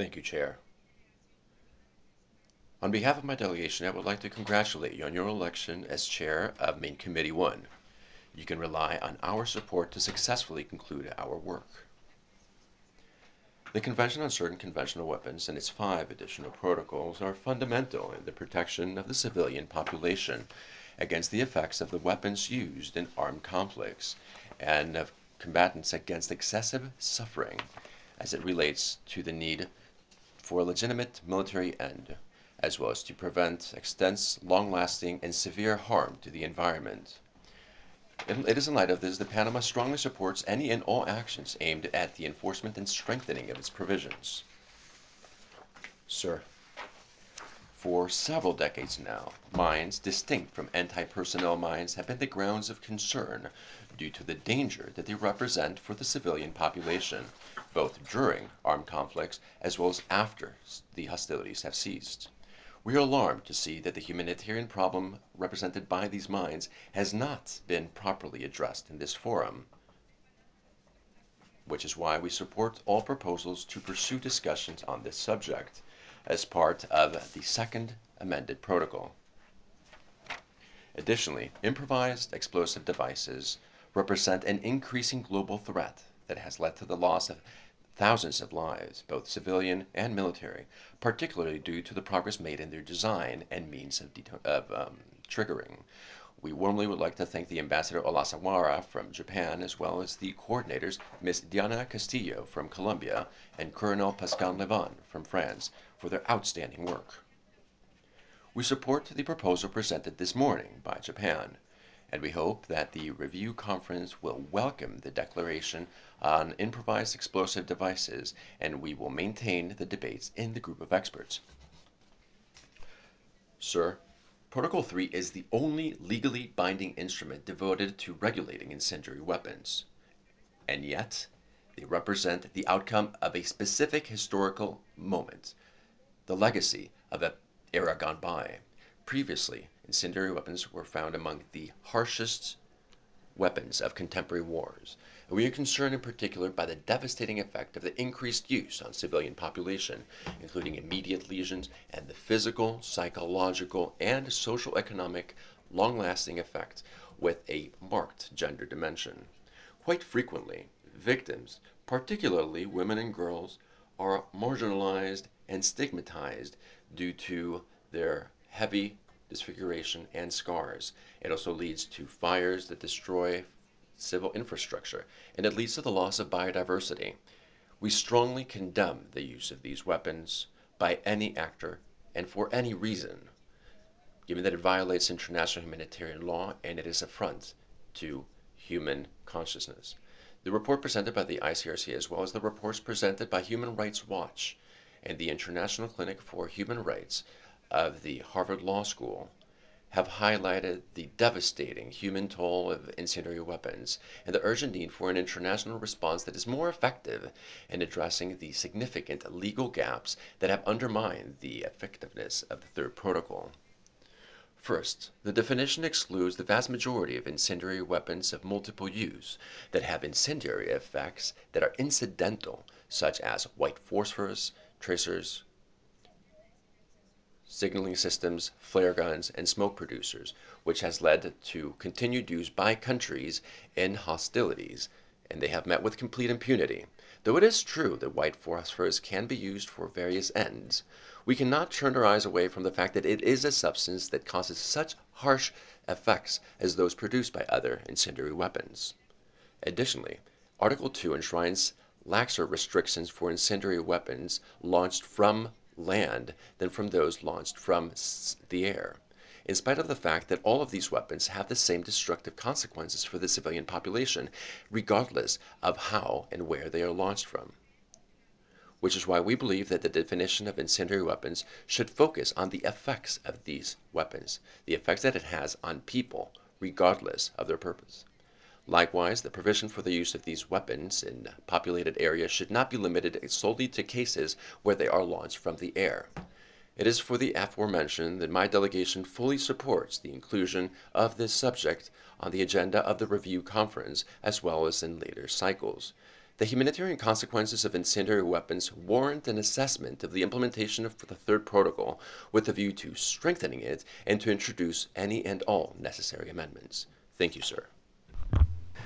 Thank you, Chair. On behalf of my delegation, I would like to congratulate you on your election as Chair of Main Committee 1. You can rely on our support to successfully conclude our work. The Convention on Certain Conventional Weapons and its 5 additional protocols are fundamental in the protection of the civilian population against the effects of the weapons used in armed conflicts and of combatants against excessive suffering as it relates to the need for a legitimate military end, as well as to prevent extensive, long-lasting, and severe harm to the environment. It is in light of this that Panama strongly supports any and all actions aimed at the enforcement and strengthening of its provisions. Sir, for several decades now, mines distinct from anti-personnel mines have been the grounds of concern due to the danger that they represent for the civilian population, both during armed conflicts as well as after the hostilities have ceased. We are alarmed to see that the humanitarian problem represented by these mines has not been properly addressed in this forum, which is why we support all proposals to pursue discussions on this subject as part of the second amended protocol. Additionally, improvised explosive devices represent an increasing global threat that has led to the loss of thousands of lives, both civilian and military, particularly due to the progress made in their design and means of triggering. We warmly would like to thank the Ambassador Olasawara from Japan, as well as the coordinators, Ms. Diana Castillo from Colombia and Colonel Pascal Levin from France, for their outstanding work. We support the proposal presented this morning by Japan, and we hope that the review conference will welcome the declaration on improvised explosive devices, and we will maintain the debates in the group of experts. Sir, Protocol 3 is the only legally binding instrument devoted to regulating incendiary weapons, and yet they represent the outcome of a specific historical moment, the legacy of an era gone by. Previously, incendiary weapons were found among the harshest weapons of contemporary wars. We are concerned in particular by the devastating effect of the increased use on civilian population, including immediate lesions and the physical, psychological, and social economic long-lasting effects with a marked gender dimension. Quite frequently, victims, particularly women and girls, are marginalized and stigmatized due to their heavy disfiguration and scars. It also leads to fires that destroy civil infrastructure, and it leads to the loss of biodiversity. We strongly condemn the use of these weapons by any actor and for any reason, given that it violates international humanitarian law and it is affront to human consciousness. The report presented by the ICRC, as well as the reports presented by Human Rights Watch and the International Clinic for Human Rights of the Harvard Law School, have highlighted the devastating human toll of incendiary weapons and the urgent need for an international response that is more effective in addressing the significant legal gaps that have undermined the effectiveness of the third protocol. First, the definition excludes the vast majority of incendiary weapons of multiple use that have incendiary effects that are incidental, such as white phosphorus, tracers, signaling systems, flare guns, and smoke producers, which has led to continued use by countries in hostilities, and they have met with complete impunity. Though it is true that white phosphorus can be used for various ends, we cannot turn our eyes away from the fact that it is a substance that causes such harsh effects as those produced by other incendiary weapons. Additionally, Article 2 enshrines laxer restrictions for incendiary weapons launched from land than from those launched from the air, in spite of the fact that all of these weapons have the same destructive consequences for the civilian population, regardless of how and where they are launched from. Which is why we believe that the definition of incendiary weapons should focus on the effects of these weapons, the effects that it has on people, regardless of their purpose. Likewise, the provision for the use of these weapons in populated areas should not be limited solely to cases where they are launched from the air. It is for the aforementioned that my delegation fully supports the inclusion of this subject on the agenda of the review conference as well as in later cycles. The humanitarian consequences of incendiary weapons warrant an assessment of the implementation of the Third Protocol with a view to strengthening it and to introduce any and all necessary amendments. Thank you, sir.